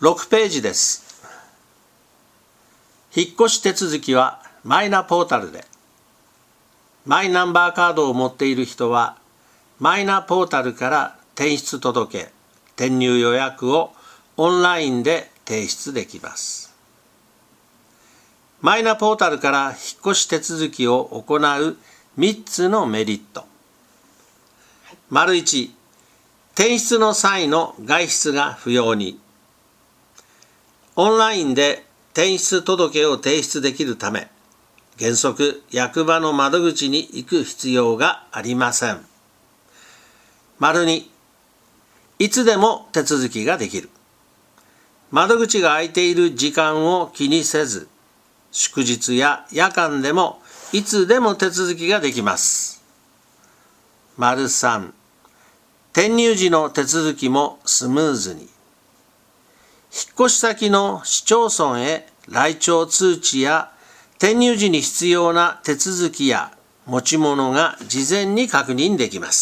6ページです。引っ越し手続きはマイナポータルで。マイナンバーカードを持っている人は、マイナポータルから転出届、転入予約をオンラインで提出できます。マイナポータルから引っ越し手続きを行う3つのメリット。1、転出の際の外出が不要に。オンラインで転出届を提出できるため、原則役場の窓口に行く必要がありません。2、いつでも手続きができる。窓口が空いている時間を気にせず、祝日や夜間でもいつでも手続きができます。3、転入時の手続きもスムーズに。引っ越し先の市町村へ来庁通知や転入時に必要な手続きや持ち物が事前に確認できます。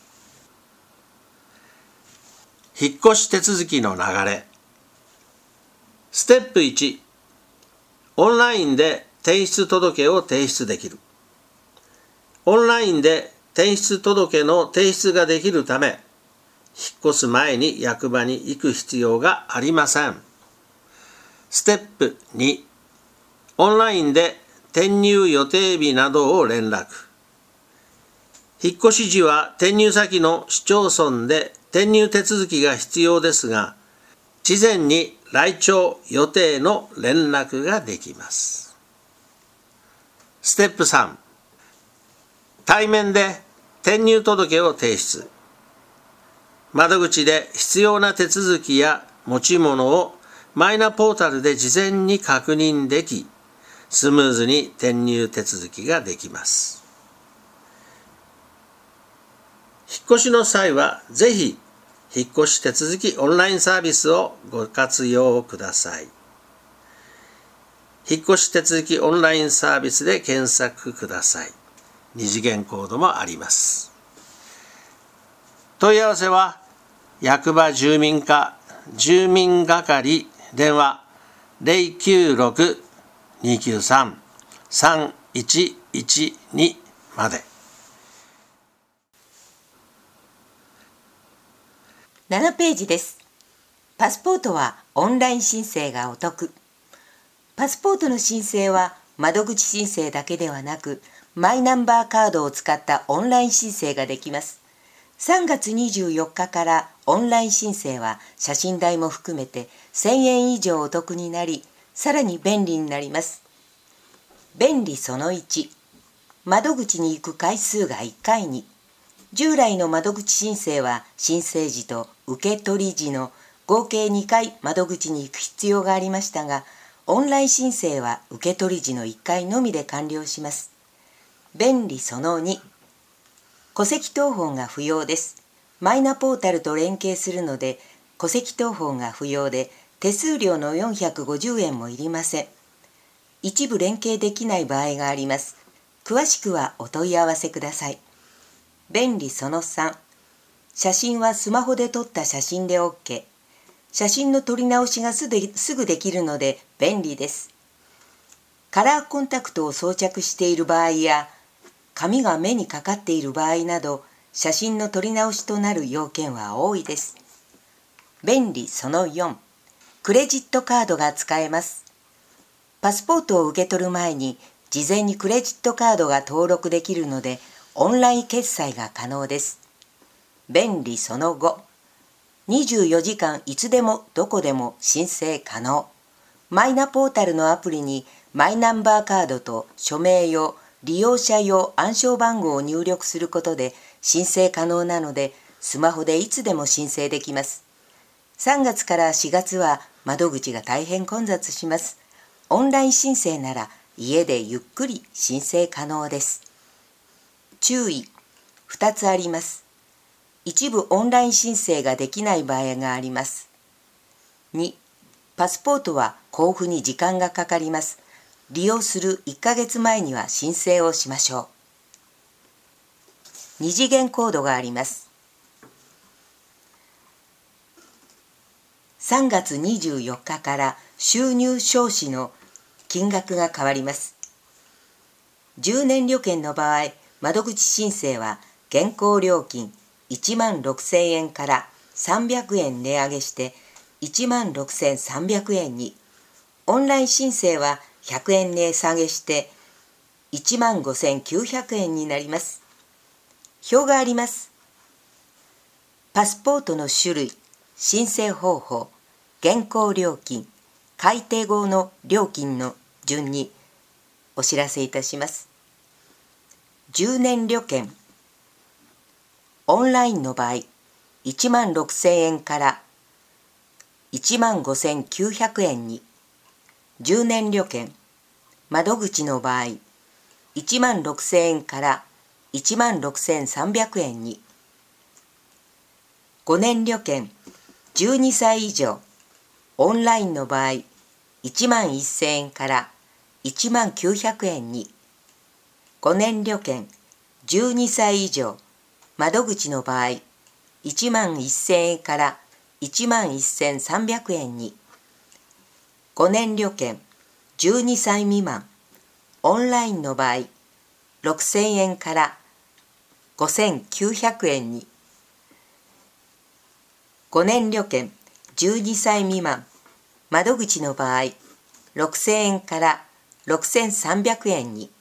引っ越し手続きの流れ。ステップ1、オンラインで転出届を提出できる。オンラインで転出届の提出ができるため、引っ越す前に役場に行く必要がありません。ステップ2、オンラインで転入予定日などを連絡。引っ越し時は転入先の市町村で転入手続きが必要ですが、事前に来庁予定の連絡ができます。ステップ3、対面で転入届を提出。窓口で必要な手続きや持ち物をマイナポータルで事前に確認でき、スムーズに転入手続きができます。引っ越しの際は、ぜひ、引っ越し手続きオンラインサービスをご活用ください。引っ越し手続きオンラインサービスで検索ください。2次元コードもあります。問い合わせは、役場住民課住民係電話 096-293-3112 まで。 7ページです。パスポートはオンライン申請がお得。パスポートの申請は窓口申請だけではなく、マイナンバーカードを使ったオンライン申請ができます。3月24日からオンライン申請は写真代も含めて1000円以上お得になり、さらに便利になります。便利その1、窓口に行く回数が1回に。従来の窓口申請は申請時と受取時の合計2回窓口に行く必要がありましたが、オンライン申請は受取時の1回のみで完了します。便利その2、戸籍謄本が不要です。マイナポータルと連携するので、戸籍謄本が不要で、手数料の450円もいりません。一部連携できない場合があります。詳しくはお問い合わせください。便利その3、写真はスマホで撮った写真で OK。写真の撮り直しがすぐできるので便利です。カラーコンタクトを装着している場合や、紙が目にかかっている場合など、写真の撮り直しとなる要件は多いです。便利その4、クレジットカードが使えます。パスポートを受け取る前に、事前にクレジットカードが登録できるので、オンライン決済が可能です。便利その5、24時間いつでもどこでも申請可能。マイナポータルのアプリにマイナンバーカードと署名用、利用者用暗証番号を入力することで申請可能なので、スマホでいつでも申請できます。3月から4月は窓口が大変混雑します。オンライン申請なら家でゆっくり申請可能です。注意、2つあります。一部オンライン申請ができない場合があります。2、パスポートは交付に時間がかかります。利用する1ヶ月前には申請をしましょう。2次元コードがあります。 3月24日から収入証紙の金額が変わります。10年旅券の場合、窓口申請は現行料金16,000円から300円値上げして16,300円に、オンライン申請は100円値下げして15,900円になります。表があります。パスポートの種類、申請方法、現行料金、改定後の料金の順にお知らせいたします。10年旅券、オンラインの場合、16,000円から15,900円に、10年旅券、窓口の場合、16,000円から16,300円に、5年旅券、12歳以上、オンラインの場合、11,000円から19,900円に、5年旅券、12歳以上、窓口の場合、11,000円から11,300円に、5年旅券、12歳未満、オンラインの場合、6,000円から5,900円に、5年旅券、12歳未満、窓口の場合、6,000円から6,300円に、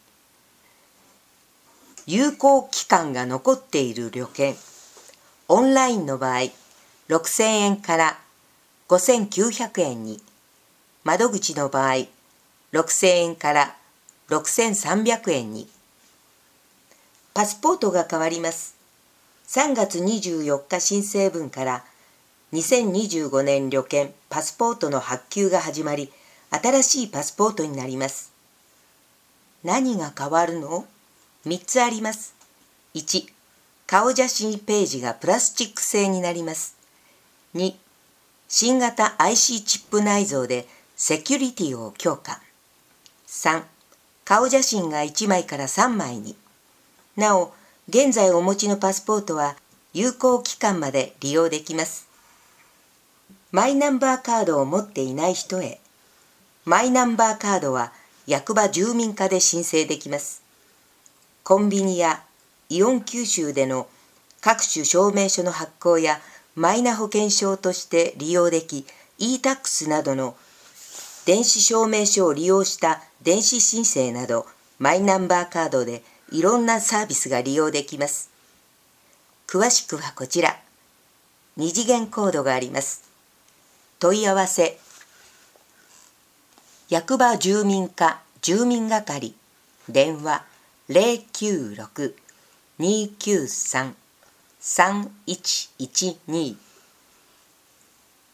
有効期間が残っている旅券、オンラインの場合、6,000円から5,900円に、窓口の場合、6,000円から6,300円に。パスポートが変わります。3月24日申請分から2025年旅券パスポートの発給が始まり、新しいパスポートになります。何が変わるの？ 3 つあります。1、顔写真ページがプラスチック製になります。2、新型 IC チップ内蔵でセキュリティを強化。3、顔写真が1枚から3枚に。なお、現在お持ちのパスポートは有効期間まで利用できます。マイナンバーカードを持っていない人へ。マイナンバーカードは役場住民課で申請できます。コンビニやイオン九州での各種証明書の発行やマイナ保険証として利用でき、e-tax などの電子証明書を利用した電子申請など、マイナンバーカードでいろんなサービスが利用できます。詳しくはこちら。2次元コードがあります。問い合わせ。役場住民課住民係、電話 096-293-3112